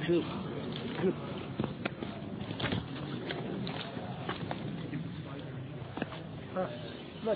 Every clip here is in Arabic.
بس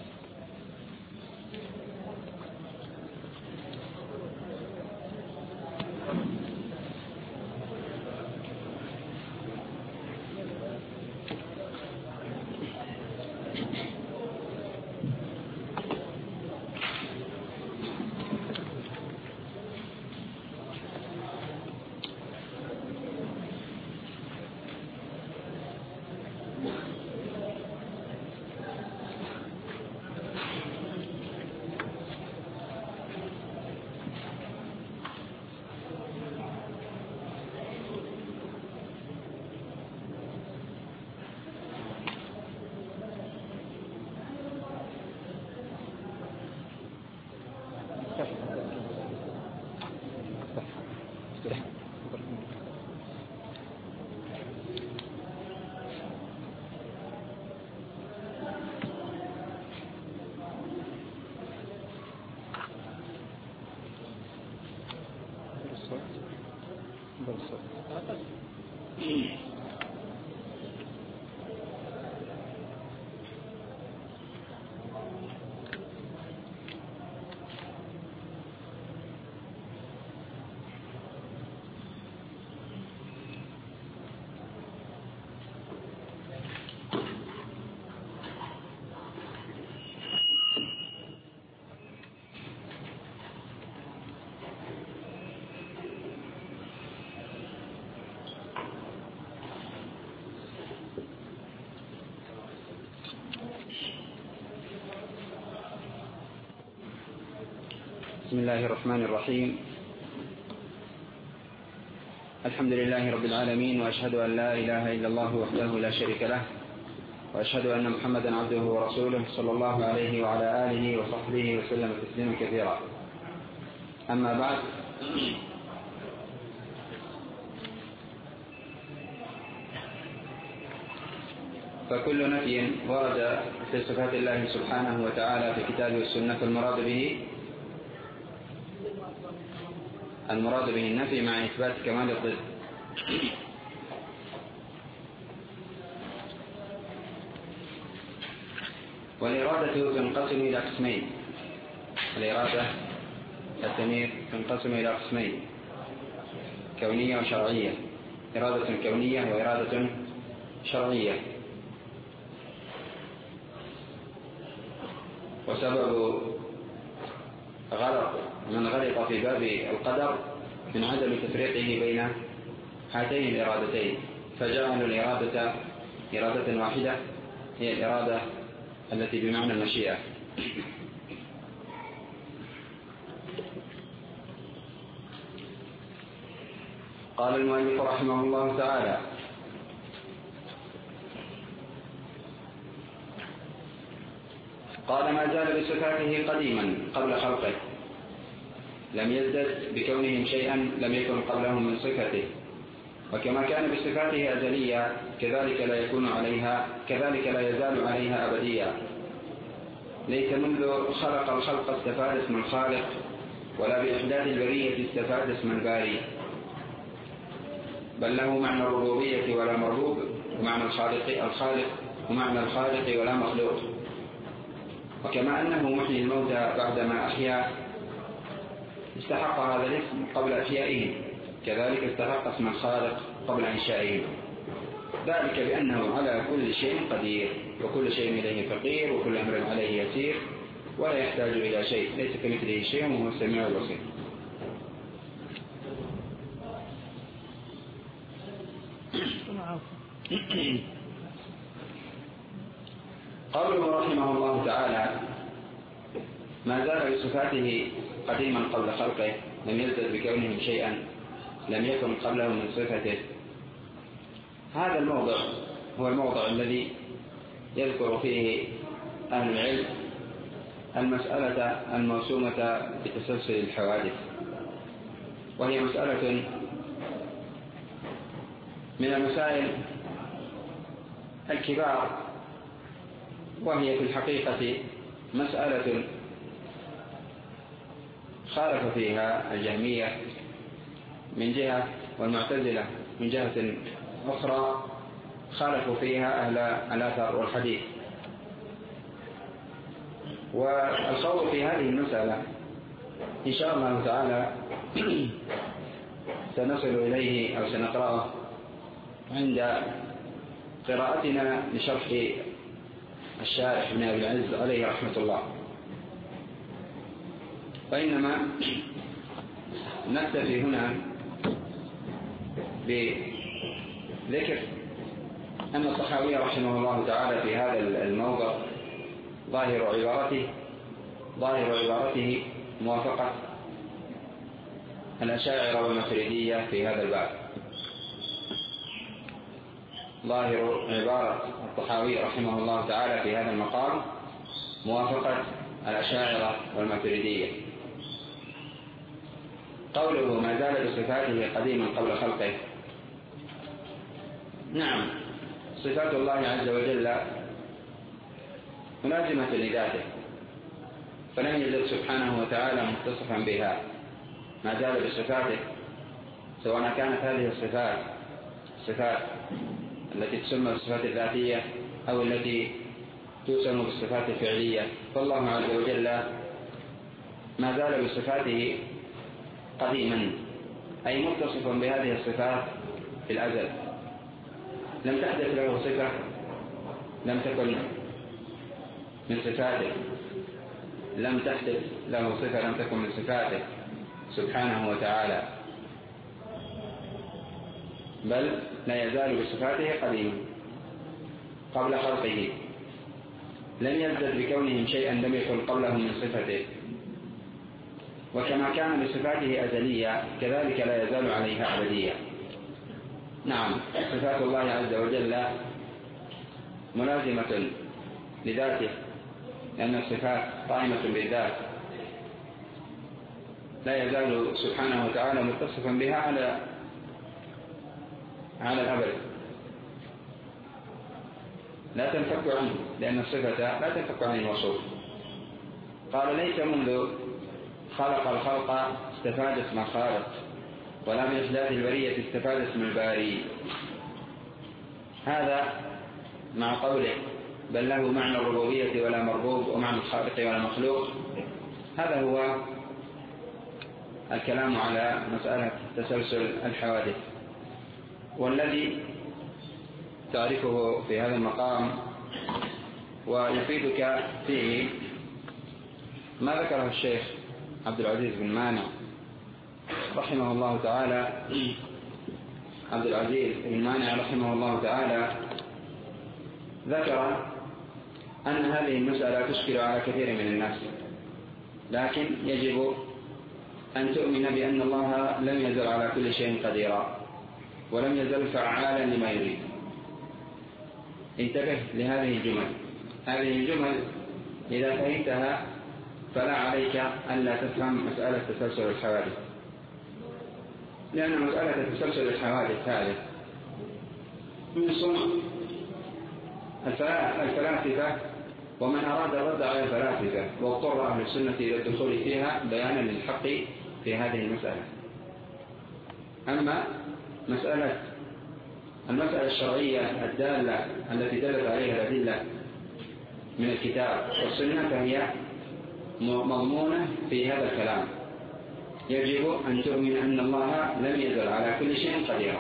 بسم الله الرحمن الرحيم. الحمد لله رب العالمين، وأشهد أن لا إله إلا الله وحده لا شريك له، وأشهد أن محمدا عبده ورسوله صلى الله عليه وعلى آله وصحبه وسلم تسليما كثيرا. أما بعد، فكل نفي ورد في صفات الله سبحانه وتعالى في كتابه والسنة المراد به النفي مع إثبات كمال الضد. والإرادة تنقسم إلى قسمين. الإرادة التمييز تنقسم إلى قسمين: كونية وشرعية. إرادة كونية وإرادة شرعية. وسبب غلط من غلط في باب القدر من عدم تفريقه بين هاتين الإرادتين، فجعلوا الإرادة إرادة واحدة هي الإرادة التي بمعنى المشيئة. قال المؤلف رحمه الله تعالى: قال: ما زال بصفاته قديما قبل خلقه، لم يزدد بكونهم شيئا لم يكن قبلهم من صفته، وكما كان بصفاته أزلية كذلك لا يزال عليها أبديا. ليس منذ خلق الخلق استفاد اسم الخالق، ولا بإحداث البرية استفاد اسم الباري، بل له معنى الربوبية ولا مربوب، ومعنى الخالق ومعنى الخالق ولا مخلوق. وكما أنه محيي الموتى بعدما أحيا استحق هذا الاسم قبل إحيائهم، كذلك استحق اسم الخالق قبل إنشائهم، ذلك بأنه على كل شيء قدير، وكل شيء إليه فقير، وكل أمر عليه يسير، ولا يحتاج إلى شيء، ليس كمثله شيء، وهو السميع البصير. قوله رحمه الله تعالى: ما زال بصفاته قديما قبل خلقه، لم يزدد بكونهم شيئا لم يكن قبله من صفته. هذا الموضع هو الموضع الذي يذكر فيه أهل العلم المسألة الموسومة بتسلسل الحوادث، وهي مسألة من المسائل الكبار، وهي في الحقيقة مسألة خالف فيها الجهمية من جهة والمعتزلة من جهة أخرى خالفوا فيها أهل الأثر والحديث. والقول في هذه المسألة إن شاء الله تعالى سنصل إليه أو سنقرأه عند قراءتنا لشرح الشارح ابن أبي العز عليه رحمة الله. وإنما نكتفي هنا بذكر أن الطحاوي رحمه الله تعالى في هذا الموضع ظاهر عبارته موافقة الأشاعرة والماتريدية في هذا الباب. ظاهر عبارة الطحاوي رحمه الله تعالى في هذا المقام موافقة الأشاعرة والماتريدية. قوله ما زال بصفاته قديما قبل خلقه، نعم، صفات الله عز وجل ملازمة لذاته، فلم يزل سبحانه وتعالى متصفا بها ما زال بصفاته، سواء كانت هذه الصفات التي تسمى بالصفات الذاتية أو التي تسمى بالصفات الفعلية. فالله عز وجل ما زال بصفاته قديما، أي متصفا بهذه الصفات في الأزل، لم تحدث له صفة لم تكن من صفاته، لم تحدث له صفة لم تكن من صفاته سبحانه وتعالى، بل لا يزال بصفاته قديما قبل خلقه، لم يزدد بكونهم شيئا لم يكن قبلهم من صفته. وكما كان بصفاته أزلية كذلك لا يزال عليها أبدية. نعم، صفات الله عز وجل ملازمة لذاته، لأن الصفات قائمة بالذات، لا يزال سبحانه وتعالى متصفا بها على الأبد، لا تنفك عنه، لأن الصفة لا تنفك عن الموصوف. قال ليس منذ خلق الخلق استفاد اسم الخالق، ولا من إحداث البرية استفاد اسم الباري. هذا مع قوله بل له معنى الربوبية ولا مربوب، ومعنى الخالق ولا مخلوق. هذا هو الكلام على مسألة تسلسل الحوادث، والذي تعرفه في هذا المقام ويفيدك فيه ما ذكره الشيخ عبد العزيز بن مانع رحمه الله تعالى. عبد العزيز بن مانع رحمه الله تعالى ذكر أن هذه المسألة تشكل على كثير من الناس، لكن يجب أن تؤمن بأن الله لم يزل على كل شيء قديرا، ولم يزل فعالا لما يريد. انتبه لهذه الجمل. هذه الجمل إذا فهمتها فلا عليك ألا تفهم مسألة تسلسل الحوادث، لأن مسألة تسلسل الحوادث هذه من صنع الفلاسفة، ومن أراد الرد على الفلاسفة، واضطر أهل السنة إلى الدخول فيها بيانا للحق في هذه المسألة. أما المسألة الشرعية الدالة التي دلت عليها الأدلة من الكتاب والسنة فهي مضمونة في هذا الكلام. يجب أن تؤمن أن الله لم يزل على كل شيء قديرا.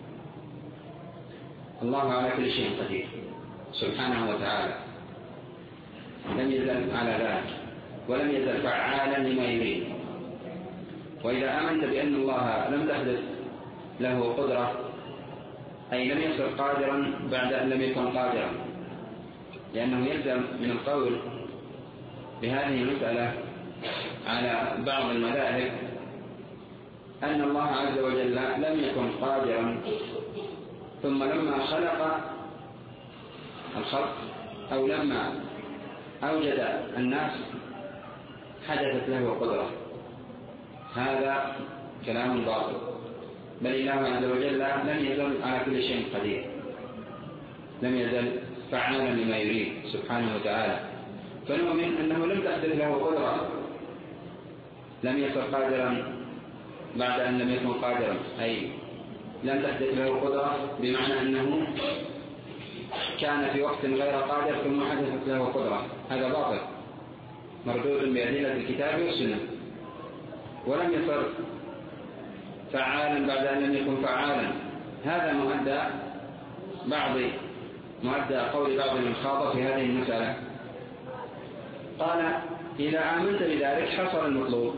الله على كل شيء قدير سبحانه وتعالى، لم يزل على ذلك، ولم يزل فعالا لما يريد. وإذا آمنت بأن الله لم تحدث له قدرة، أي لم يصل قادرا بعد أن لم يكن قادرا، لأنه يلزم من القول بهذه المسألة على بعض المذاهب أن الله عز وجل لم يكن قادرا، ثم لما خلق الخلق أو لما أوجد الناس حدثت له قدرة. هذا كلام باطل، بل الله عز وجل لم يزل على كل شيء قدير، لم يزل فعالا لما يريد سبحانه وتعالى. فنؤمن أنه لم تحدث له قدرة، لم يصل قادرا بعد أن لم يكن قادرا، أي لم تحدث له قدرة بمعنى أنه كان في وقت غير قادر ثم حدثت له قدرة، هذا باطل مردود بأدلة الكتاب والسنة. ولم يصر فعالا بعد أن لم يكن فعالا، هذا مؤدى قول بعض من خاض في هذه المسألة. قال إذا آمنت بذلك حصل المطلوب،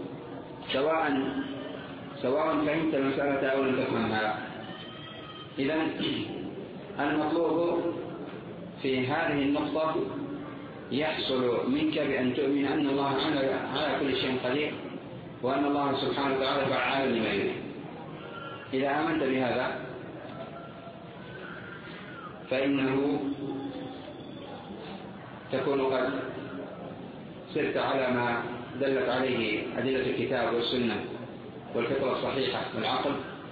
سواء فهمت المسألة أو لم تفهمها. إذن المطلوب في هذه النقطة يحصل منك بأن تؤمن أن الله على كل شيء قدير، وأن الله سبحانه وتعالى فعال لما يريد. إذا آمنت بهذا فإنه تكون قد سرت على ما دلت عليه أدلة الكتاب والسنة والفطرة الصحيحة والعقل،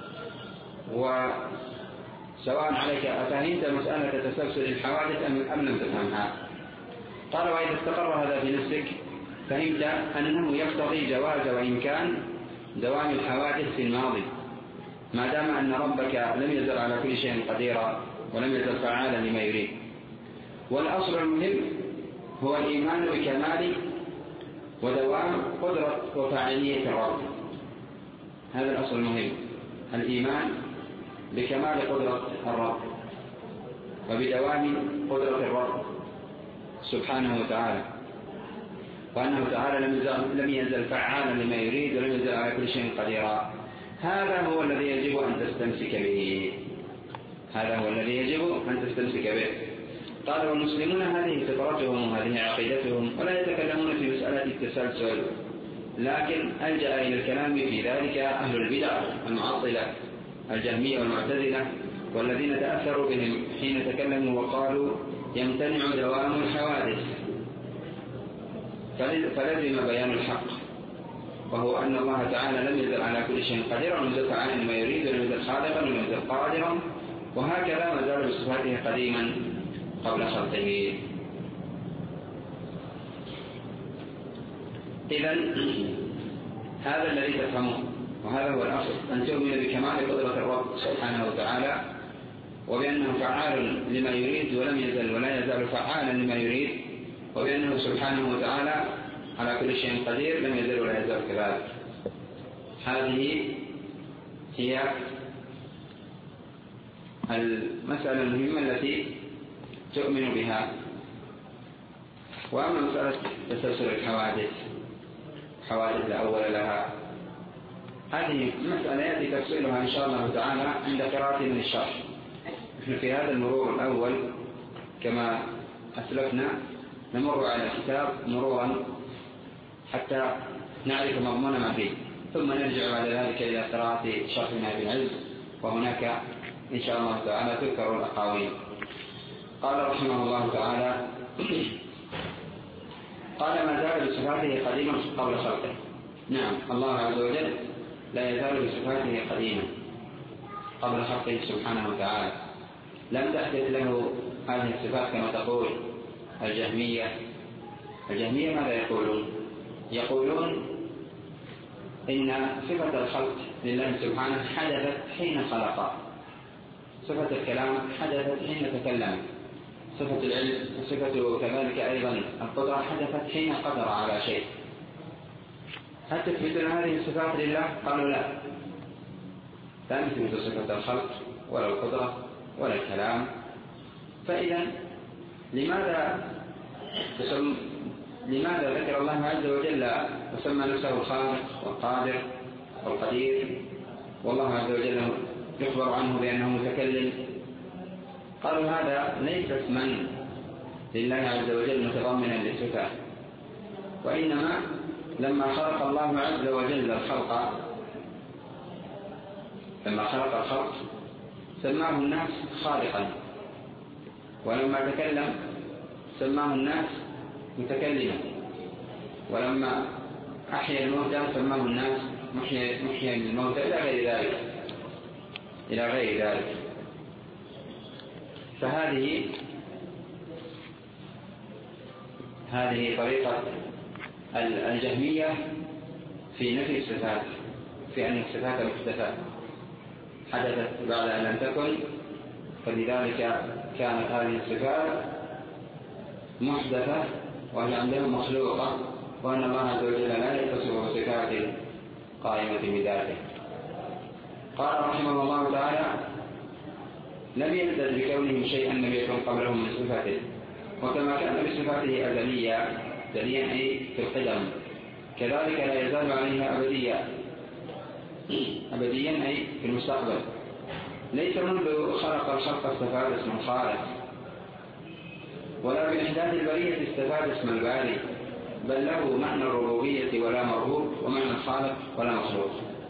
وسواء عليك أفهمت مسألة تسلسل الحوادث أم لم تفهمها. قال وإذا استقر هذا في نفسك فهمت أنه يقتضي جواز وإمكان دوام الحوادث في الماضي، ما دام أن ربك لم يزل على كل شيء قديرا ولم يزل فعالا لما يريد. والأصل المهم هو الإيمان بكمال ودوام قدرة وفاعلية الرب. هذا الأصل المهم، الإيمان بكمال قدرة الرب وبدوام قدرة الرب سبحانه وتعالى، وأنه تعالى لم يزل فعالا لما يريد ولم يزل على كل شيء قديرا. هذا هو الذي يجب أن تستمسك به، هذا هو الذي يجب أن تستمسك به. قال والمسلمون هذه فطرتهم وهذه عقيدتهم، ولا يتكلمون في مسألة التسلسل، لكن ألجأ إلى الكلام في ذلك أهل البدع المعطلة الجهمية والمعتزلة، والذين تأثروا بهم حين تكلموا وقالوا يمتنع دوام الحوادث، فلزم بيان الحق، وهو أن الله تعالى لم يزل على كل شيء قديرا ولم يزل فعالا لما يريد ولم يزل خالقا ولم يزل قادرا، وهكذا ما زال بصفاته قديما قبل خلقه. إذن هذا الذي تفهمه، وهذا هو الأصل، أن تؤمن بكمال قدرة الرب سبحانه وتعالى، وبأنه فعال لما يريد ولم يزل ولا يزال فعالا لما يريد، وبأنه سبحانه وتعالى على كل شيء قدير لم يزل ولا يزال كذلك. هذه هي المسألة المهمة التي تؤمن بها. وأما مسألة تسلسل الحوادث لا أول لها، هذه مسألة يأتي تفصيلها إن شاء الله تعالى عند قراءة من الشرح. نحن في هذا المرور الأول كما أسلفنا نمر على الكتاب مرورا حتى نعرف مضمون ما فيه، ثم نرجع بعد ذلك إلى قراءة شرحنا بالعلم، وهناك إن شاء الله تعالى تذكر الأقاويل. قال رحمه الله تعالى قال ما زال بصفاته قديما قبل خلقه. نعم، الله عز وجل لا يزال بصفاته قديما قبل خلقه سبحانه وتعالى، لم تحدث له هذه الصفات كما تقول الجهمية. ماذا يقولون؟ يقولون إن صفة الخلق لله سبحانه حدثت حين خلق، صفة الكلام حدثت حين تكلم، صفة العلم صفة كذلك أيضا القدرة حدثت حين قدر على شيء. هل تثبتون هذه الصفات لله؟ قالوا لا نثبت صفة الخلق ولا القدرة ولا الكلام. فإذا لماذا ذكر الله عز وجل وسمى نفسه الخالق والقادر والقدير، والله عز وجل يخبر عنه بأنه متكلم؟ قالوا هذا ليس اسما لله عز وجل متضمنا للصفات، وإنما لما خلق الله عز وجل الخلق، لما خلق الخلق سماه الناس خالقا، ولما تكلم سماه الناس متكلما، ولما أحيا الموتى سماه الناس محيا الموتى، إلى غير ذلك. فهذه طريقة الجهمية في نفي الصفات، في أن الصفات محدثات حدثت بعد أن لم تكن، فلذلك كانت هذه الصفات محدثة وهي عندهم مخلوقة، وأن الله عز وجل لا يتصف بصفات قائمة بذاته. قال رحمه الله تعالى: لم يزدد بكونه شيئا لم يكن قبله من صفاته، وكما كان بصفاته أزلية أي في القدم، كذلك لا يزال عليها أبديا أي في المستقبل. ليس منذ خلق الخلق استفاد اسم الخالق، ولا بإحداث البرية استفاد اسم الباري، بل له معنى الربوبية ولا مربوب، ومعنى الخالق ولا مخلوق.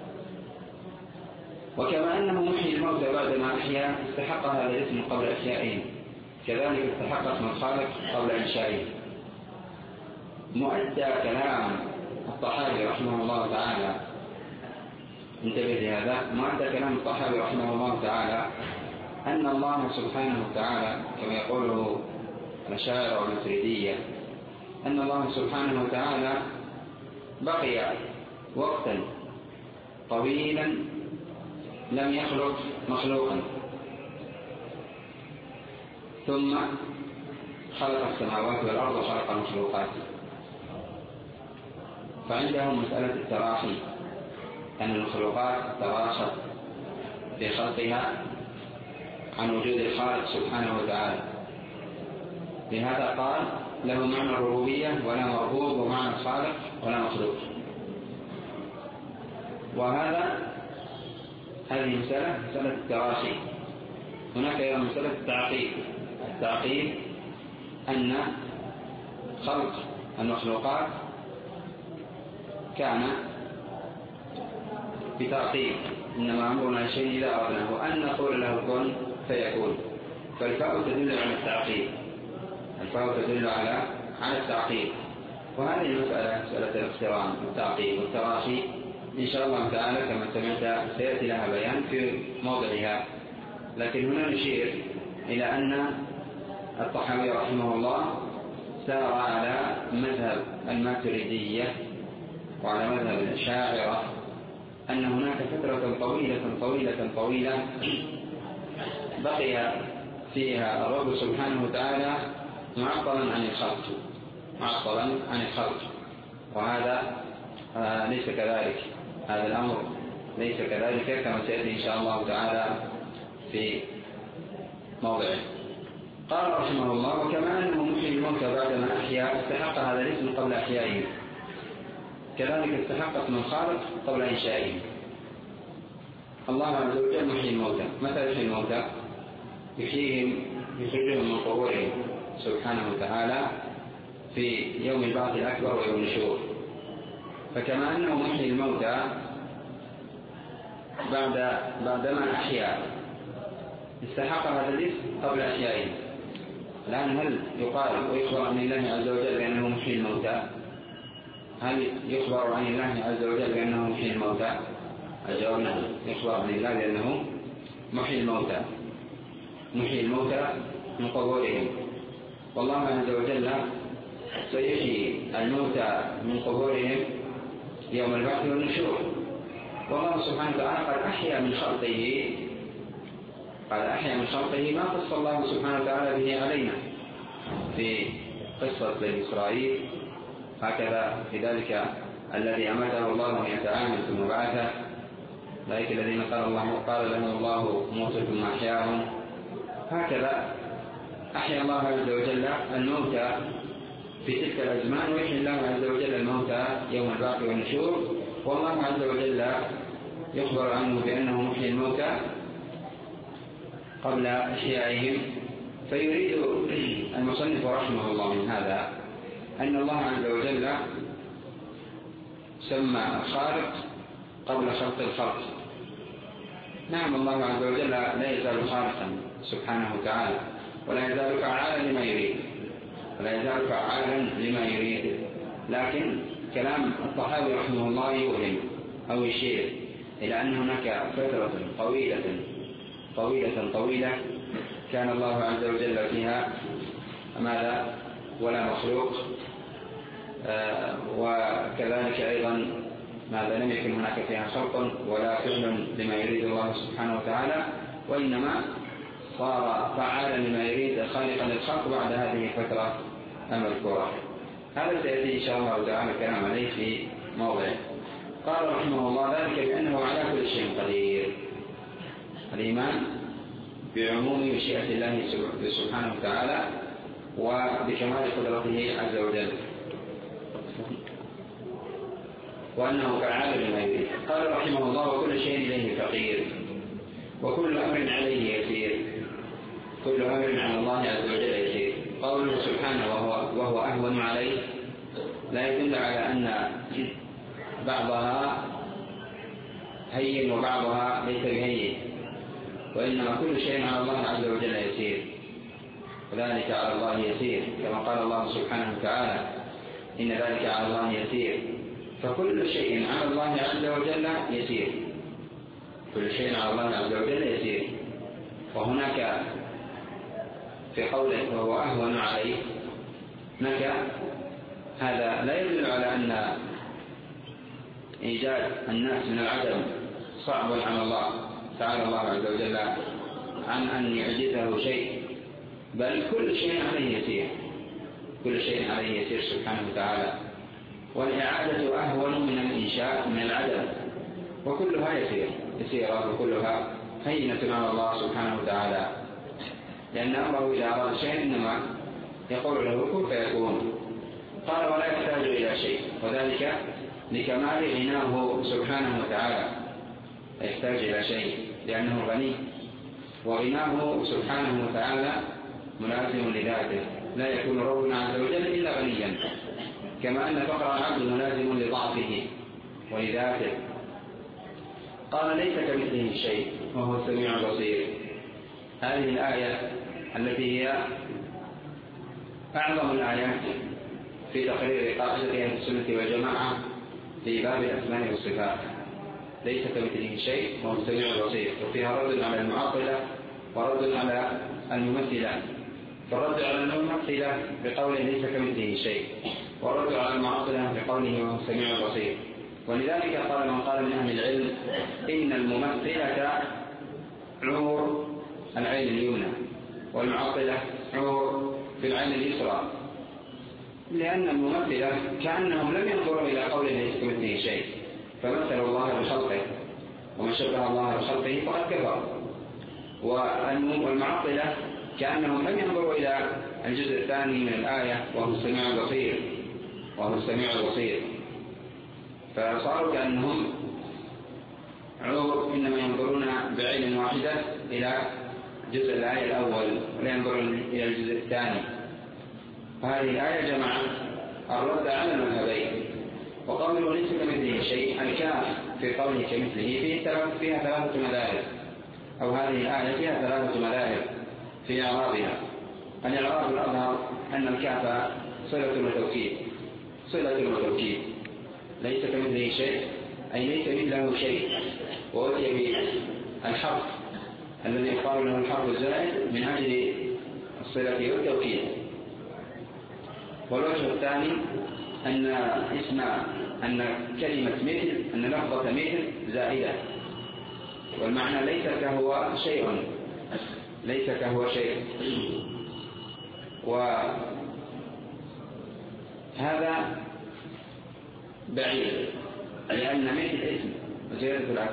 وكما أنه محيي الموتى بعدما أحيا استحق هذا الاسم قبل إحيائه، كذلك استحق اسم الخالق قبل إنشائه. مؤدى كلام الطحاوي رحمه الله تعالى، انتبه لهذا، مؤدى كلام الطحاوي رحمه الله تعالى أن الله سبحانه وتعالى كما يقوله الأشاعرة والماتريدية، أن الله سبحانه وتعالى بقي وقتا طويلا لم يخلق مخلوقا، ثم خلق السماوات والأرض وخلق المخلوقات. فعندهم مسألة التراخي، أن المخلوقات تراخت في خلقها عن وجود الخالق سبحانه وتعالى، لهذا قال له معنى الربوبية ولا مربوب، ومعنى الخالق ولا مخلوق. هذه مسألة التراخي. هناك أيضا مسألة التعقيب أن خلق المخلوقات كان بتعقيب، إنما أمرنا شيء إذا أردناه أن نقول له كن فيكون، فالفاء تدل على التعقيب، الفاء تدل على التعقيب. وهذه المسألة مسألة الاقتران والتعقيب والتراخي إن شاء الله تعالى كما سمعت سيأتي لها بيان في موضعها، لكن هنا نشير إلى أن الطحاوي رحمه الله سار على مذهب الماتريدية وعلى مذهب الأشاعرة، أن هناك فترة طويلة بقي فيها الرب سبحانه وتعالى معطلا عن الخلق، وهذا ليس كذلك، هذا الأمر ليس كذلك كما سيأتي إن شاء الله تعالى في موضعه. قال رحمه الله: وكما أنه محيي الموتى بعدما أحيا استحق هذا الاسم قبل إحيائه، كذلك استحق اسم الخالق قبل إنشائه. الله عز وجل محيي الموتى. متى يحيي الموتى؟ يحييهم، يخرجهم من قبورهم سبحانه وتعالى في يوم البعث الأكبر ويوم النشور. فكما أنه محيي الموتى بعدما أحيا استحق هذا الاسم قبل إحيائه. الآن هل يقال ويخبر عن الله عز وجل بأنه محيي الموتى؟ هل يخبر عن الله عز وجل بأنه محيي الموتى؟ الجواب نعم، يخبر عن الله بأنه محيي الموتى من قبورهم. والله عز وجل سيحيي الموتى من قبورهم يوم البعث والنشور. والله سبحانه وتعالى قد أحيا من خلقه ما قص الله سبحانه وتعالى به علينا في قصة بني إسرائيل، هكذا في ذلك الذي أماته الله 100 عام ثم بعثه، ذلك الذين قال لهم الله موتوا ثم أحياهم، هكذا أحيا الله عز وجل الموتى في تلك الأزمان، ويحيي الله عز وجل الموتى يوم البعث والنشور. والله عز وجل يخبر عنه بأنه محيي الموتى قبل إحيائهم. فيريد المصنف رحمه الله من هذا أن الله عز وجل سمى الخالق قبل خلق الخلق. نعم، الله عز وجل لا يزال خالقا سبحانه وتعالى، ولا يزال فعالا لما يريد، لكن كلام الطحاوي رحمه الله يوهم أو يشير إلى أن هناك فترة طويلة كان الله عز وجل فيها ماذا؟ ولا مخلوق. وكذلك أيضا ماذا لم يكن هناك فيها خلق ولا فعل لما يريد الله سبحانه وتعالى، وإنما صار فعالا لما يريد خالقا للخلق بعد هذه الفترة المذكورة. هذا سيأتي إن شاء الله تعالى الكلام عليه في موضع. قال رحمه الله: ذلك بأنه على كل شيء قدير. الإيمان بعموم مشيئة الله سبحانه وتعالى وبكمال قدرته عز وجل، وأنه فعال لما يريد. قال رحمه الله: وكل شيء إليه فقير، وكل أمر عليه يسير. كل أمر على الله عز وجل يسير. قوله سبحانه وهو أهون عليه لا يدل على أن بعضها هين وبعضها ليس بهين، وإنما كل شيء على الله عز وجل يسير، وذلك على الله يسير، كما قال الله سبحانه وتعالى: إن ذلك على الله يسير. فكل شيء على الله عز وجل يسير، كل شيء على الله عز وجل يسير. وهناك في قوله وهو أهون عليه هناك هذا لا يدل على أن إيجاد الناس من العدم صعب على الله تعالى الله عز وجل عن أن يعجزه شيء، بل كل شيء عليه يسير، كل شيء عليه يسير سبحانه وتعالى. والإعادة أهون من الإنشاء من العدم، وكلها يسيرة وكلها هينة على الله سبحانه وتعالى، لأن أمره إذا أراد شيء إنما يقول له كن فيكون. قال: ولا يحتاج إلى شيء، وذلك لكمال غناه سبحانه وتعالى، لا يحتاج إلى شيء لأنه غني، وغناه سبحانه وتعالى ملازم لذاته، لا يكون ربنا عز وجل إلا غنيا، كما أن فقر العبد ملازم لضعفه ولذاته. قال: ليس كمثله شيء وهو السميع البصير. هذه الآية التي هي أعظم الآيات في تقرير قاعدة أهل السنة والجماعة في باب الأسماء والصفات، ليس كمثله شيء وهو السميع البصير، وفيها رد على المعطلة ورد على الممثلة. فالرد على الممثلة بقوله ليس كمثله شيء، ورد على المعطلة بقوله وهو السميع البصير. ولذلك قال من قال من أهل العلم إن الممثلة عور العين اليمنى، والمعطلة عور في العين اليسرى، لأن الممثلة كأنهم لم ينظروا إلى قوله ليس كمثله شيء، فمثلوا الله بخلقه، ومن شبه الله بخلقه فقد كفر. والمعطلة كأنهم لم ينظروا إلى الجزء الثاني من الآية وهو السميع البصير، وهو السميع البصير، فصاروا كأنهم عور إنما ينظرون بعين واحدة إلى جزء الآية الأول ولا ينظرون إلى الجزء الثاني. فهذه الآية جمع الرد على المذهبين. وقوله ليس كمثله شيء، الكاف في قوله كمثله فيها ثلاثة مذاهب، أو هذه الآية فيها ثلاثة مذاهب في إعرابها. الإعراب الأظهر أن الكاف صلة وتوكيد، ليس كمثله شيء أي ليس مثله شيء، وأتي بالحرف الذي يقال له الحرف الزائد من أجل الصلة والتوكيد. والوجه الثاني أن كلمة مثل، أن لفظة مثل زائدة، والمعنى ليس كهو شيء، وهذا بعيد، لأن مثل اسم وزيادة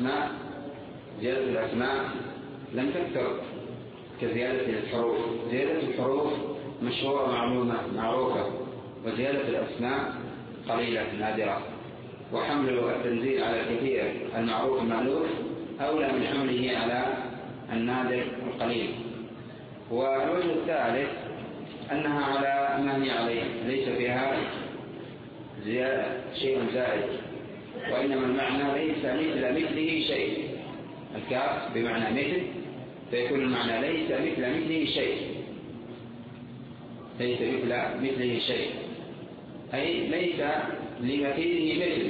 الأسماء لم تكثر كزيادة الحروف. زيادة الحروف مشهورة معروفة، وزيادة الأسماء قليلة نادرة. وحمل التنزيل على الكثير المعروف المألوف أولى من حمله على النادر القليل. والوجه الثالث أنها على ما هي عليه، ليس فيها شيء زائد، وإنما المعنى ليس مثله شيء. الكاف بمعنى مثل، فيكون المعنى ليس مثله شيء، ليس مثله شيء أي ليس لمثيله مثل.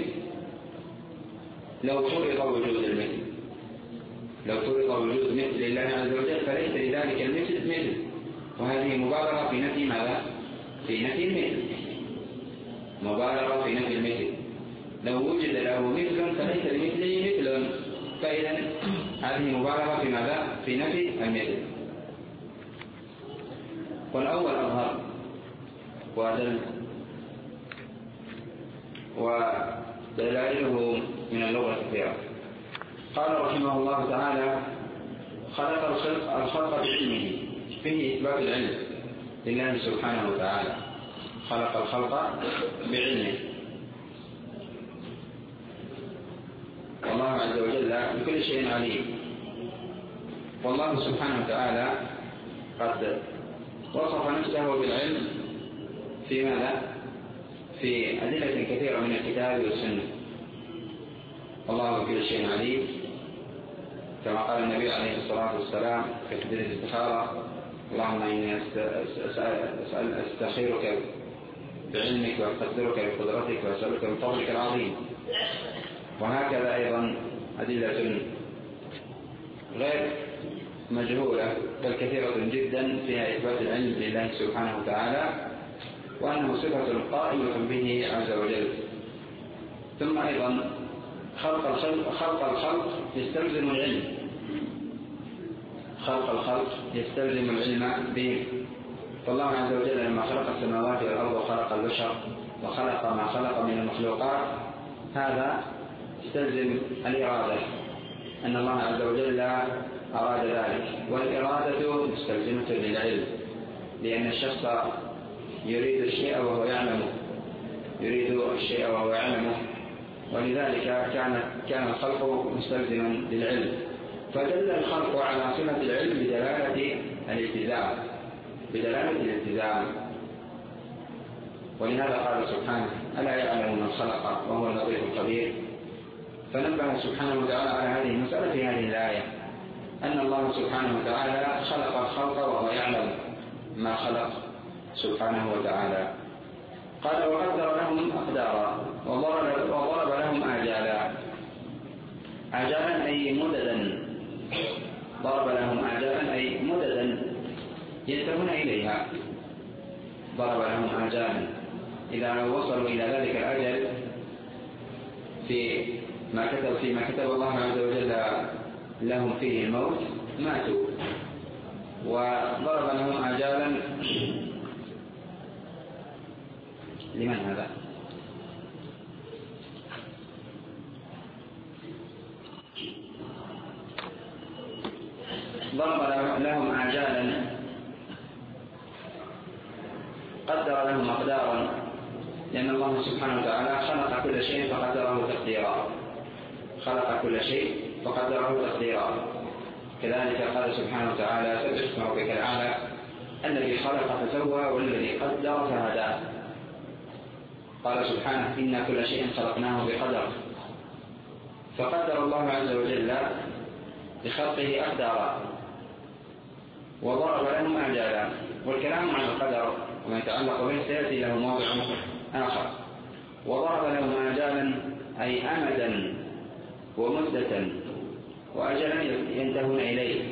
لو فرض وجود المثل، لو فرض وجود مثل الله عز وجل فليس لذلك المثل مثل، وهذه مبالغة في نفي ماذا؟ في نفي المثل، مبالغة في نفي المثل. لو وجد له مثل فليس لمثله مثل، فإذا هذه مبالغة في ماذا؟ في نفي المثل. والأول أظهر وأدل، ودلائله من اللغة كثيرة. قال رحمه الله تعالى: خلق الخلق بعلمه، فيه إثبات العلم لله سبحانه وتعالى. خلق الخلق بعلمه، والله عز وجل بكل شيء عليم. والله سبحانه وتعالى قد وصف نفسه بالعلم في ماذا؟ في أدلة كثيرة من الكتاب والسنة. والله بكل شيء عليم، كما قال النبي عليه الصلاة والسلام في حديث الاستخارة: اللهم إني أستخيرك بعلمك وأقدرك بقدرتك وأسألك من فضلك العظيم. وهكذا أيضا أدلة غير مجهولة بل كثيرة جدا فيها إثبات العلم لله سبحانه وتعالى، وأنه صفة قائمة به عز وجل. ثم أيضا خلق الخلق يستلزم العلم، خلق الخلق يستلزم العلم به. فالله عز وجل لما خلق السماوات والأرض وخلق البشر وخلق ما خلق من المخلوقات، هذا يستلزم الإرادة، أن الله عز وجل أراد ذلك، والإرادة مستلزمة للعلم، لأن الشخص يريد الشيء وهو يعلمه، ولذلك كان الخلق مستلزما للعلم. فدل الخلق على صفة العلم بدلالة الالتزام. ولهذا قال سبحانه: ألا يعلم من خلق وهو اللطيف الخبير. فنبه سبحانه وتعالى على هذه المسألة في هذه الآية، أن الله سبحانه وتعالى خلق الخلق وهو يعلم ما خلق سبحانه وتعالى. قال: وقدر لهم أقدارا وضرب لهم آجالا أي مددا. ضرب لهم آجالا أي مددا ينتهون إليها. ضرب لهم آجالا، إذا وصلوا إلى ذلك الأجل فيما كتب الله عز وجل لهم فيه الموت ماتوا. وضرب لهم آجالا، لمن هذا؟ ضرب لهم آجالا، قدر لهم أقدارا، لأن الله سبحانه وتعالى خلق كل شيء فقدره تقديرا. كذلك قال سبحانه وتعالى: سبح اسم ربك الأعلى الذي خلق فسوى والذي قدر فهدى. قال سبحانه: إن كل شيء خلقناه بقدر. فقدر الله عز وجل لخلقه أقدارا، وضرب لهم آجالا. والكلام عن القدر وما يتعلق به سيأتي له موضع آخر. وضرب لهم آجالا أي أمدا ومدة وأجلا ينتهون إليه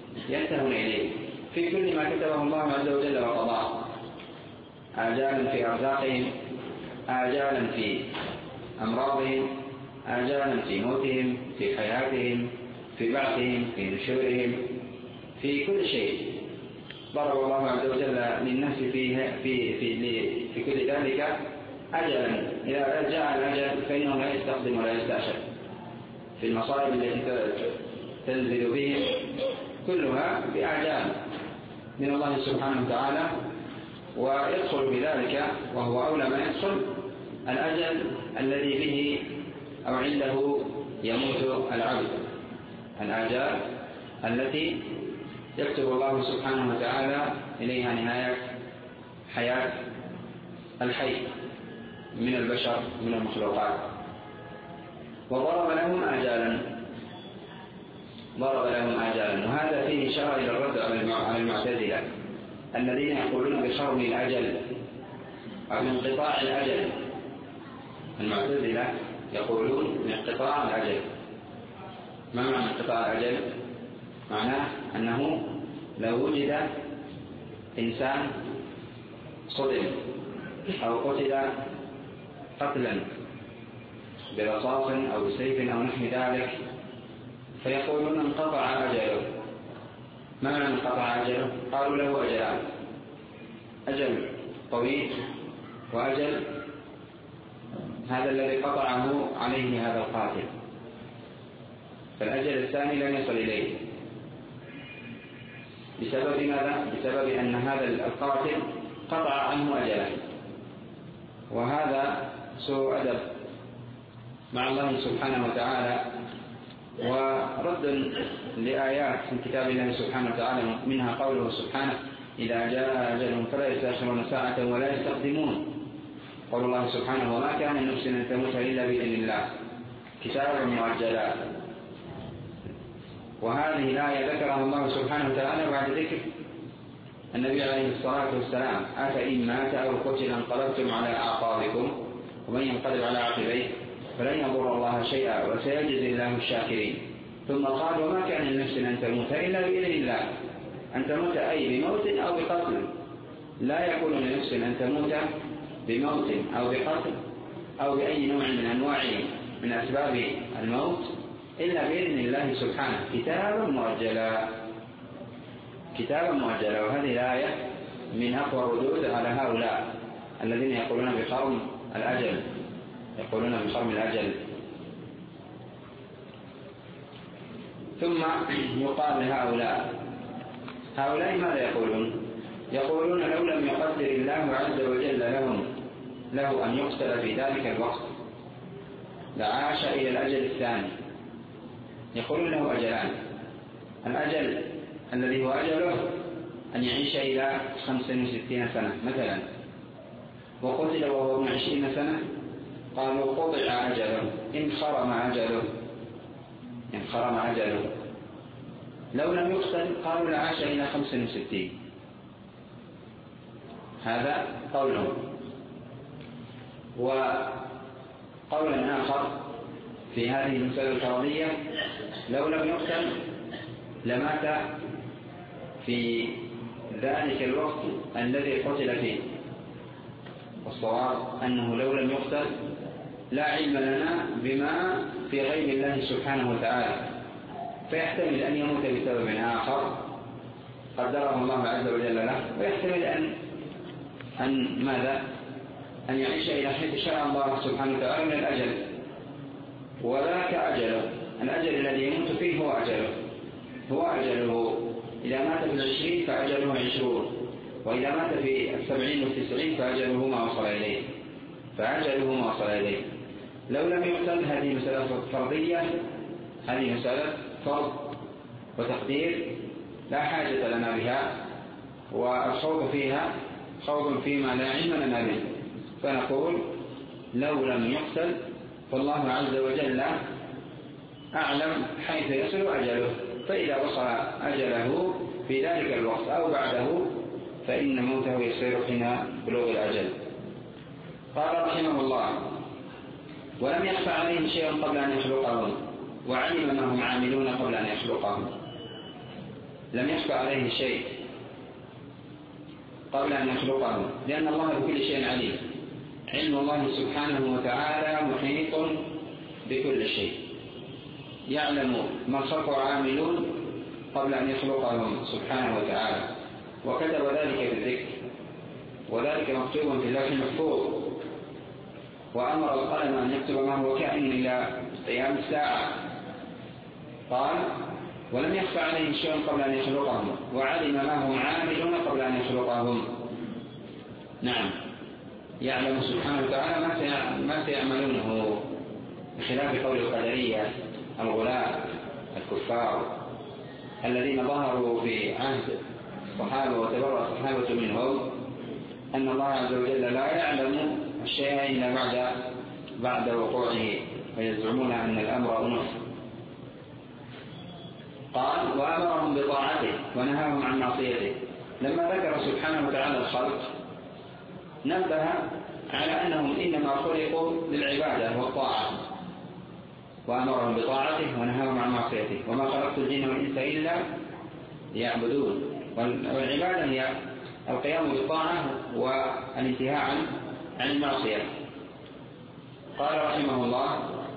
في كل ما كتبه الله عز وجل وقضاه. آجالا في أرزاقهم، آجالا في أمراضهم، آجالا في موتهم، في حياتهم، في بعثهم، في نشورهم، في كل شيء. ضرب الله عز وجل للناس في كل ذلك أجلا. إذا جاء الأجل فإنه لا يستقدم ولا يستأخر. في المصائب التي تنزل بهم كلها بآجال من الله سبحانه وتعالى، ويدخل بذلك وهو أولى ما يدخل الأجل الذي به أو عنده يموت العبد. الآجال التي يكتب الله سبحانه وتعالى إليها نهاية حياة الحي من البشر من المخلوقات. وضرب لهم آجالا، وهذا فيه إشارة إلى الرد على المعتزلة الذين يقولون بخرم الأجل أو انقطاع الأجل. المعتزلة يقولون بانقطاع الأجل. ما معنى انقطاع الأجل؟ معناه أنه لو وجد إنسان صدم أو قتل قتلا برصاص أو بسيف أو نحو ذلك فيقولون انقطع أجله. ما معنى انقطع أجله؟ قالوا له أجلان: أجل طويل وأجل هذا الذي قطعه عليه هذا القاتل، فالأجل الثاني لم يصل إليه. بسبب ماذا؟ بسبب أن هذا القاتل قطع عنه أجله، وهذا سوء أدب مع الله سبحانه وتعالى ورد لآيات من كتاب الله سبحانه وتعالى، منها قوله سبحانه: إذا جاء أجلهم فلا يستأخرون ساعة ولا يستقدمون. قول الله سبحانه: وما كان لنفس أن تموت إلا بإذن الله كتابا مؤجلا. وهذه الآية ذكرها الله سبحانه وتعالى بعد ذكر النبي عليه الصلاة والسلام: أفإن مات أو قتل انقلبتم على أعقابكم ومن ينقلب على عقبيه فلن يضر الله شيئا وسيجزي الله الشاكرين. ثم قال: وما كان لنفس أن تموت إلا بإذن الله. أن تموت أي بموت أو بقتل، لا يكون لنفس أن تموت بموت أو بقتل أو بأي نوع من أنواع من أسباب الموت إلا بإذن الله سبحانه كتابا مؤجلا. كتابا مؤجلا. وهذه الآية من أقوى الردود على هؤلاء الذين يقولون بحرم الأجل، يقولون بحرم الأجل. ثم يقال هؤلاء ماذا يقولون؟ يقولون: لو لم يقدر الله عز وجل له أن يقتل في ذلك الوقت لعاش إلى الأجل الثاني. يقولون له أجلان: الأجل الذي هو أجله أن يعيش إلى 65 سنة مثلا، وقتل وهو ابن 20 سنة، قالوا قطع أجله، انخرم أجله. لو لم يقتل قالوا لعاش إلى 65. هذا قولهم. وقولا آخر في هذه المسألة الفرضية: لو لم يقتل لمات في ذلك الوقت الذي قتل فيه. والصواب أنه لو لم يقتل لا علم لنا بما في غيب الله سبحانه وتعالى، فيحتمل أن يموت بسبب آخر قدره الله عز وجل له، ويحتمل أن يعيش إلى حيث شاء الله سبحانه وتعالى من الأجل، وذاك أجله. الأجل الذي يموت فيه هو أجله. إذا مات في 20 فأجله 20، وإذا مات في 70 و90 فأجله ما وصل إليه. لو لم يقتل هذه مسألة فرضية، هذه مسألة فرض وتقدير لا حاجة لنا بها، والخوض فيها خوض فيما لا علم لنا به، فنقول: لو لم يقتل فالله عز وجل أعلم حيث يصل أجله، فإذا وصل أجله في ذلك الوقت أو بعده فإن موته يصير حين بلوغ الأجل. قال رحمه الله: ولم يخفى عليهم شيء قبل أن يخلقهم، وعلم ما هم عاملون قبل أن يخلقهم. لم يخفى عليه شيء قبل أن يخلقهم، لأن الله بكل شيء عليم. علم الله سبحانه وتعالى محيط بكل شيء، يعلم ما الخلق عاملون قبل أن يخلقهم سبحانه وتعالى، وكتب ذلك في الذكر، وذلك مكتوب في اللوح المحفوظ. وأمر القلم أن يكتب ما هو كائن إلى قيام الساعة. قال: ولم يخفى عليهم شيء قبل أن يخلقهم، وعلم ما هم عاملون قبل أن يخلقهم. نعم، يعلم سبحانه وتعالى ما سيعملونه، بخلاف قول القدرية الغلاة الكفار الذين ظهروا في عهد الصحابة وتبرأ الصحابة منهم، أن الله عز وجل لا يعلم الشيء إلا بعد وقوعه، ويزعمون أن الأمر أنف. قال: وأمرهم بطاعته ونهاهم عن معصيته. لما ذكر سبحانه وتعالى الخلق نبه على أنهم إنما خلقوا للعبادة والطاعة، وأمرهم بطاعته ونهاهم عن معصيته. وما خلقت الجن والإنس إلا ليعبدون. والعبادة هي القيام بالطاعة والانتهاء عن المعصية. قال رحمه الله: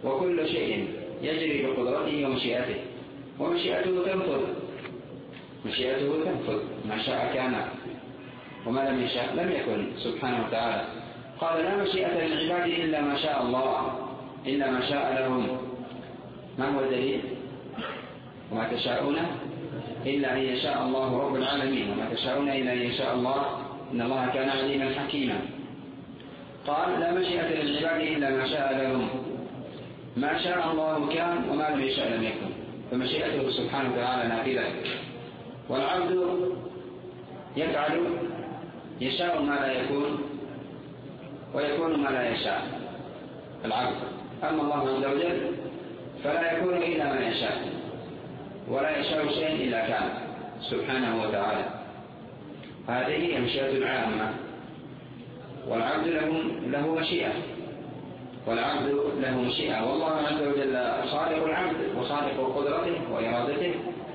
وكل شيء يجري بقدرته ومشيئته، ومشيئته تنفذ، مشيئته تنفذ، ما شاء كان وما لم يشاء لم يكن سبحانه وتعالى. قال لا مشيئة للعباد إلا ما شاء الله، إلا ما شاء لهم. ما هو الدليل؟ وما تشاءون إلا أن يشاء الله رب العالمين، وما تشاءون إلا أن يشاء الله، إن الله كان عليما حكيما. قال لا مشيئة للعباد إلا ما شاء لهم، ما شاء الله كان وما لم يشاء لم يكن، فمشيئته سبحانه وتعالى نافذة. والعبد يفعل يشاء ما لا يكون ويكون ما لا يشاء العبد. أما الله عز وجل فلا يكون إلا ما يشاء، ولا يشاء شيء إلا كان سبحانه وتعالى. هذه هي المشيئة العامة. والعبد له مشيئة، والعبد له مشيئة، والله عز وجل خالق العبد وخالق قدرته وإرادته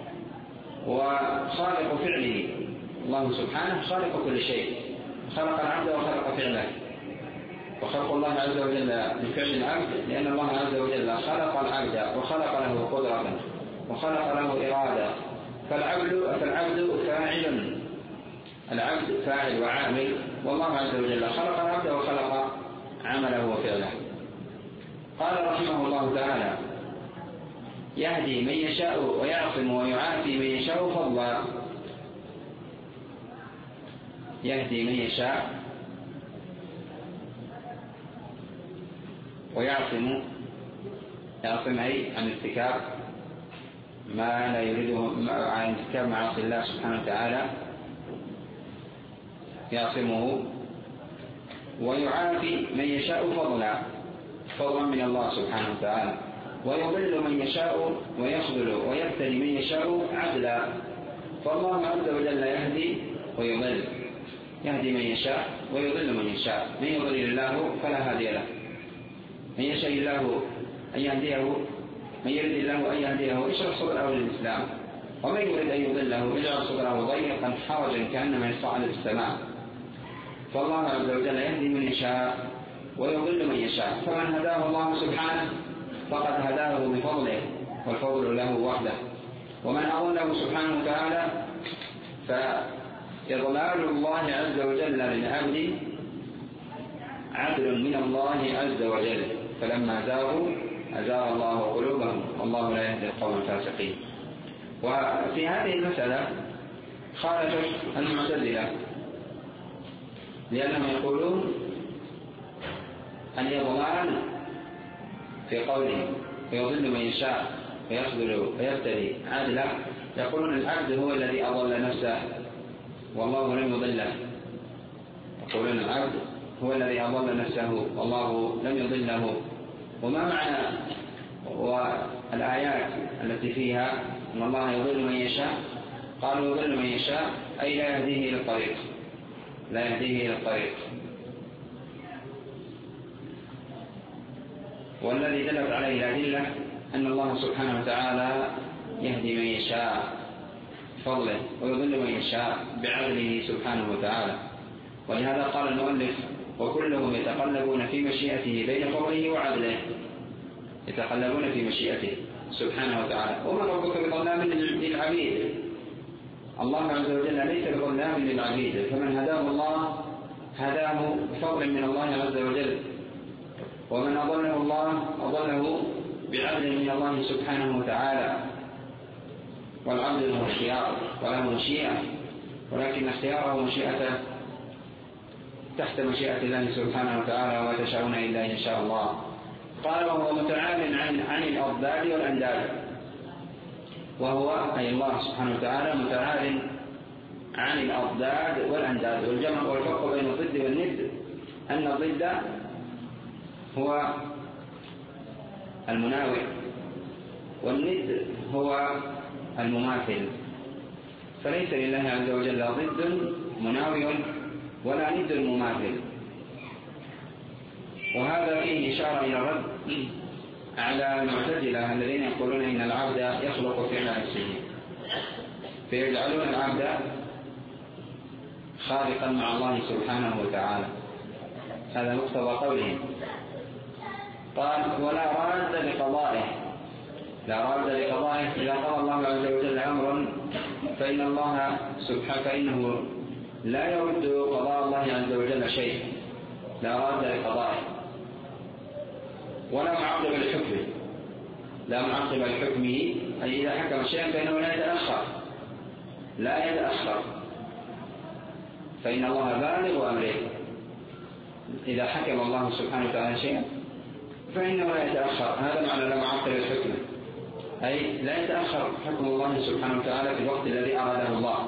وخالق فعله. الله سبحانه خالق كل شيء، خلق العبد وخلق فعله. وخلق الله عز وجل لفعل العبد لأن الله عز وجل خلق العبد وخلق له قدرة وخلق له إرادة. فالعبد فاعل، العبد فاعل وعامل، والله عز وجل خلق العبد وخلق عمله وفعله. قال رحمه الله تعالى يهدي من يشاء ويعصم ويعافي من يشاء فضلا. يهدي من يشاء ويعصم، يعصم أي عن ارتكاب ما لا يريده، عن ارتكاب معاصي الله سبحانه وتعالى يعصمه. ويعافي من يشاء فضلا من الله سبحانه وتعالى. ويضل من يشاء ويخذل ويبتلي من يشاء عدلا. فالله عز وجل يهدي ويضل، يهدي من يشاء ويضل من يشاء. من يضل الله فلا هادي له، من يشاء الله أن يهديه، من يريد الله أن يهديه يشرح صدره للإسلام، ومن يريد أن يضله يجعل صدره ضيقا حرجا كأنما يصعد في السماء. فالله عز وجل يهدي من يشاء ويضل من يشاء. فمن هداه الله سبحانه فقد هداه بفضله، والفضل له وحده. ومن أضله سبحانه وتعالى فإضلال الله عز وجل للعبد عدل من الله عز وجل. فلما زاغوا أزاغ الله قلوبهم والله لا يهدي القوم الفاسقين. وفي هذه المسألة خالفت المعتزلة، لأنهم يقولون الإضلال في قوله ويضل من يشاء ويخذل ويبتلي عدلا، يقولون العبد هو الذي أضل نفسه والله لم يضله. يقولون العبد هو الذي أضل نفسه والله لم يضله. وما معنى والآيات التي فيها أن الله يضل من يشاء؟ قالوا يضل من يشاء أي لا يهديه إلى الطريق، لا يهديه إلى الطريق. والذي دلت عليه الأدلة أن الله سبحانه وتعالى يهدي من يشاء بفضله ويضل من يشاء بعدله سبحانه وتعالى. ولهذا قال المؤلف وكلهم يتقلبون في مشيئته بين فضله وعدله، يتقلبون في مشيئته سبحانه وتعالى. وما ربك بظلام للعبيد، الله عز وجل ليس بظلام للعبيد. فمن هداه الله هداه بفضل من الله عز وجل، ومن أضله الله أضله بعدل من الله سبحانه وتعالى. والعبد له اختيار وله مشيئة، ولكن اختياره ومشيئته تحت مشيئة الله سبحانه وتعالى، وما تشاءون إلا إن شاء الله. قال وهو متعال عن الأضداد والأنداد، وهو أي الله سبحانه وتعالى متعال عن الأضداد والأنداد. والجمع والفرق بين الضد والند أن الضد هو المناوئ والند هو المماثل. فليس لله عز وجل ضد مناوئ ولا ند مماثل. وهذا فيه إشارة إلى الرد على المعتزلة الذين يقولون إن العبد يخلق فعل نفسه، فيجعلون العبد خالقا مع الله سبحانه وتعالى. هذا مقتضى قولهم. قال ولا راد لقضائه، لا راد لقضائه. إذا قضى الله عز وجل أمرا فإنه لا يرد قضاء الله عز وجل شيء، لا راد لقضائه ولا معقب لحكمه، لا معقب لحكمه، أي إذا حكم شيئا فإنه لا يتأخر، فإن الله بالغ أمره. إذا حكم الله سبحانه وتعالى شيئا فإنه لا يتأخر، هذا معنى لا معقب لحكمه، أي لا يتأخر حكم الله سبحانه وتعالى في الوقت الذي أراده الله.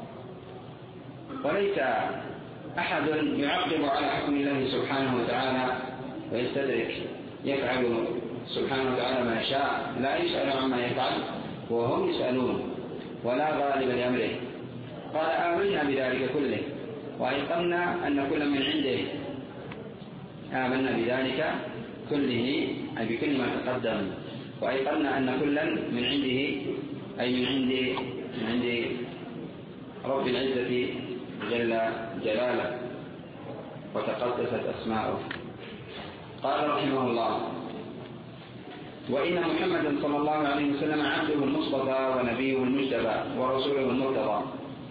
وليس أحد يعقب على حكم الله سبحانه وتعالى ويستدرك، يفعل سبحانه وتعالى ما يشاء، لا يسأل عما يفعل وهم يسألون، ولا غالب لأمره. قال آمنا بذلك كله وأيقنا أن كل من عنده، آمنا بذلك كله أي بكل ما تقدم، وأيقنا أن كلا من عنده أي من عند رب العزة جل جلاله وتقدست أسماؤه. قال رحمه الله وإن محمدا صلى الله عليه وسلم عبده المصطفى ونبيه المجتبى ورسوله المرتضى.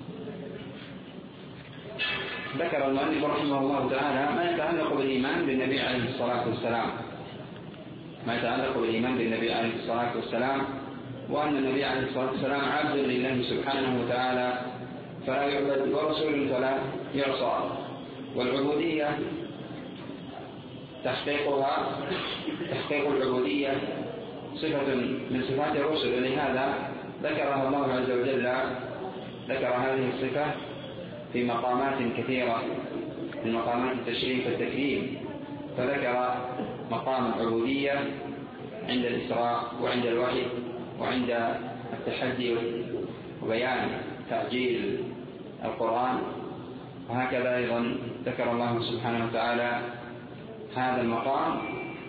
ذكر المؤلف رحمه الله تعالى ما يتعلق بالإيمان بالنبي عليه الصلاة والسلام، وأن النبي عليه الصلاة والسلام عبد لله سبحانه وتعالى فلا يعبد، ورسول فلا يعصى. والعبودية تحقيق العبودية صفة من صفات الرسل، ولهذا ذكرها الله عز وجل، ذكر هذه الصفة في مقامات كثيرة من مقامات التشريف والتكريم، فذكر مقام العبودية عند الإسراء وعند الوحي وعند التحدي وبيان تعجيل القرآن، وهكذا أيضا ذكر الله سبحانه وتعالى هذا المقام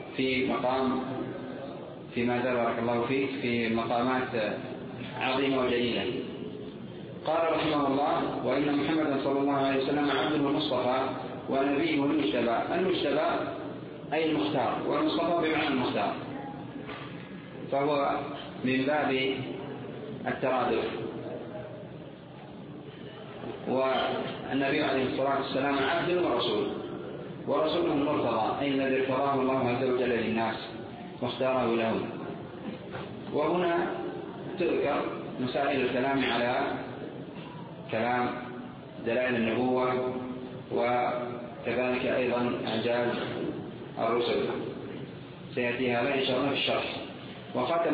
فيما بارك الله فيك في مقامات عظيمة وجليلة. قال رحمه الله وإن محمدا صلى الله عليه وسلم عبده المصطفى ونبيه المجتبى. المجتبى أي المختار، والمصطفى بمعنى المختار، فهو من باب الترادف. والنبي عليه الصلاة والسلام عبد ورسول، ورسوله المرتضى أي الذي ارتضاه الله عز وجل للناس واختاره لهم. وهنا تذكر مسائل الكلام على كلام دلائل النبوة، وكذلك أيضا إعجاز الرسل، سيأتي هذا إن شاء الله في الشرح. وخاتم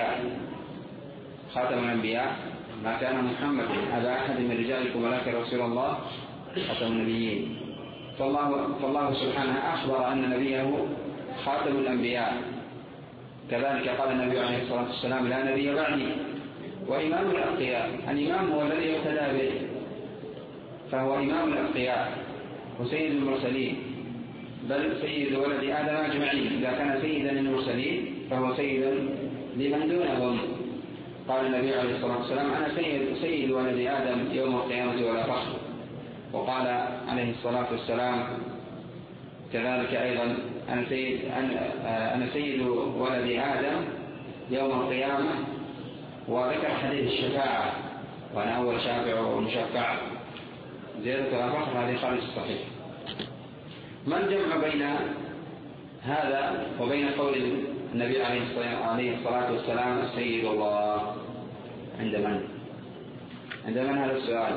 الأنبياء ما كان محمد أبا أحد من رجالكم ولكن رسول الله خاتم النبيين. فالله سبحانه أخبر أن نبيه خاتم الأنبياء، كذلك قال النبي عليه الصلاة والسلام لا نبي بعدي وإمام الأتقياء. الإمام هو الذي يقتدى به، فهو إمام الأتقياء وسيد المرسلين، بل سيد ولد آدم أجمعين. إذا كان سيدا للمرسلين فهو سيدا لمن دونهم. قال النبي عليه الصلاة والسلام أنا سيد ولد آدم يوم القيامة ولا فخر. وقال عليه الصلاة والسلام كذلك أيضا أنا سيد ولد آدم يوم القيامة، وذكر حديث الشفاعة وأنا أول شافع ومشفع، زيادة ولا فخر، هذه خارج الصحيح. ما الجمع بين هذا وبين قول النبي عليه الصلاة والسلام السيد الله؟ عند من هذا السؤال؟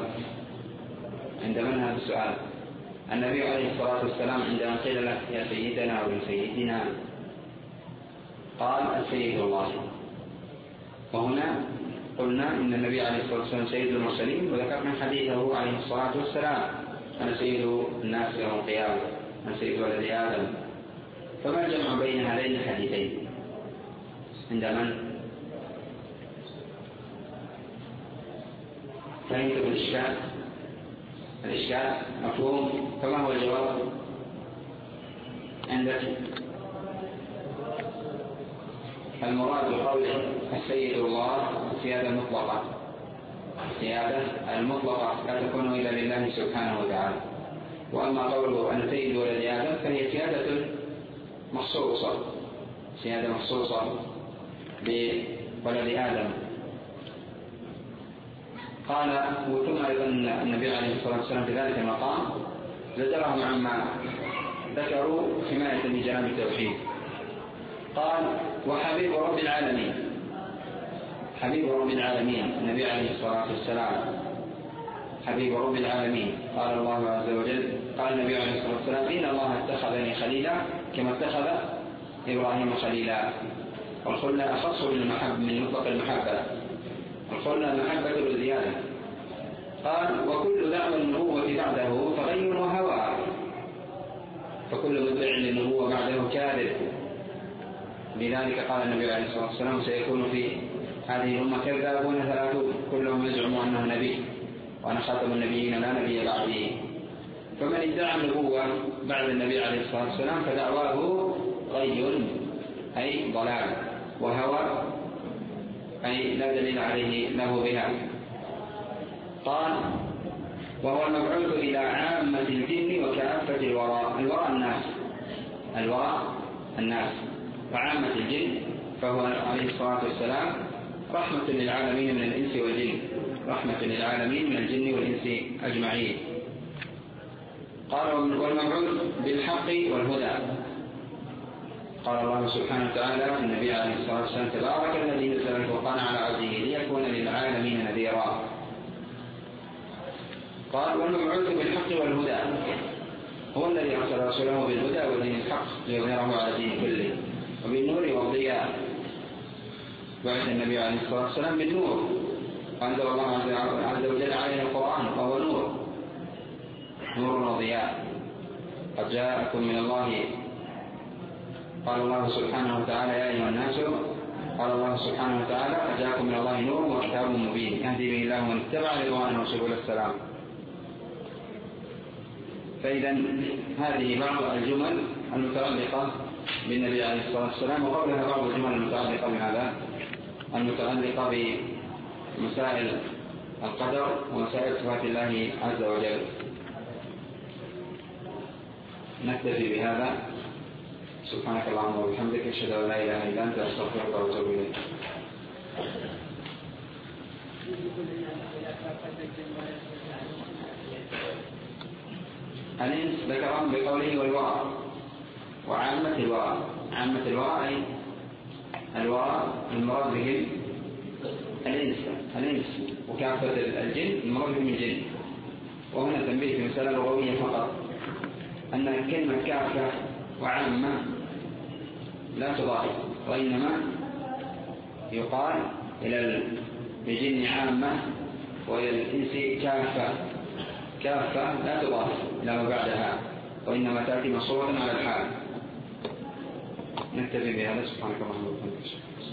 النبي عليه الصلاة والسلام عندما قيل له يا سيدنا ويا سيدنا قال السيد الله. وهنا قلنا إن النبي عليه الصلاة والسلام سيد المرسلين، وذكرنا حديثه عليه الصلاة والسلام أنا سيد الناس يوم القيامة، أنا سيد ولد آدم. فما الجمع بين هذين الحديثين عند من؟ فهمتم الإشكال مفهوم؟ فما هو الجواب عندك؟ المراد بقوله السيد الله السيادة المطلقة لا تكون إلا لله سبحانه وتعالى. وأما قوله أنا سيد ولد آدم فهي سيادة مخصوصة سيادة مخصوصة بولد آدم. قال وثم أيضا النبي عليه الصلاة والسلام في ذلك المقام زجرهم عما ذكروا حماية لجانب التوحيد. قال وحبيب رب العالمين، حبيب رب العالمين النبي عليه الصلاة والسلام حبيب رب العالمين. قال الله عز وجل، قال النبي عليه الصلاة والسلام إن الله اتخذني خليلا كما اتخذ إبراهيم خليلا. والخلة أخص من مطلق المحبة، الخلة المحبة بالزيادة. قال وكل دعوى النبوة بعده تغير وهوى، فكل مدع للنبوة بعده كاذب. لذلك قال النبي عليه الصلاة والسلام سيكون في هذه الأمة كذابون ثلاثون كلهم يزعم أنه نبي وأنا خاتم النبيين لا نبي بعدي. فمن ادعى النبوة بعد النبي عليه الصلاة والسلام فدعواه غي أي ضلال، وهوى أي لا دليل عليه له بها. قال وهو المبعوث إلى عامة الجن وكافة الوراء الناس وعامة الجن، فهو عليه الصلاة والسلام رحمة للعالمين من الإنس والجن، رحمة للعالمين من الجن والإنس أجمعين. قال والمبعوث بالحق والهدى. قال الله سبحانه وتعالى النبي عليه الصلاة والسلام تبارك الذي نزل الفرقان على عبده ليكون للعالمين نذيرا. قال والمبعوث بالحق والهدى هو الذي أرسل رسوله بالهدى ودين الحق ليظهره على الدين كله وبالنور والضياء. بعث النبي عليه الصلاة والسلام بالنور، أنزل الله عز وجل عليه القرآن وهو نور وضياء. قد جاءكم من الله، قال الله سبحانه وتعالى يا أيها الناس، قال الله سبحانه وتعالى قد جاءكم من الله نور وكتاب مبين يهدي به الله من اتبع رضوانه سبل السلام. فإذا هذه بعض الجمل المتعلقة بالنبي عليه الصلاة والسلام، وقبلها بعض الجمل المتعلقة بهذا المتعلقة بمسائل القدر ومسائل صفات الله عز وجل. نكتفي بهذا. سبحانك اللهم وبحمدك أشهد أن لا إله إلا أنت أستغفرك وأتوب إليك. الإنس ذكرهم بقوله والوراء وعامة الوراء. عامة الوراء أي الوراء المراد بهم الإنس وكافة الجن المراد بهم الجن. وهنا تنبيه في مسألة لغوية فقط، أن كلمة كافة وعامة لا تضاف، وإنما يقال إلى الجن عامة وإلى الإنس كافة لا تضاف إلى ما بعدها، وإنما تأتي مصورة على الحال. نكتفي بهذا. سبحانك اللهم وبحمدك.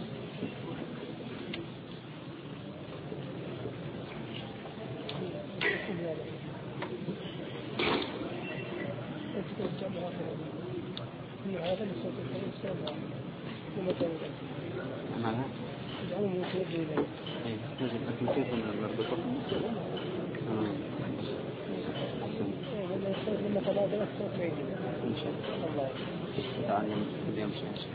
هذا لصوت الإنسان ومتى مالها؟ يجعله متوجه إليه. لكن كيف نربطه؟ لما تبادل الصوت بعيد. إن شاء الله. تعلم اليوم شيء.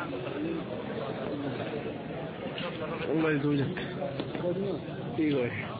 الله يزوجك. ايوه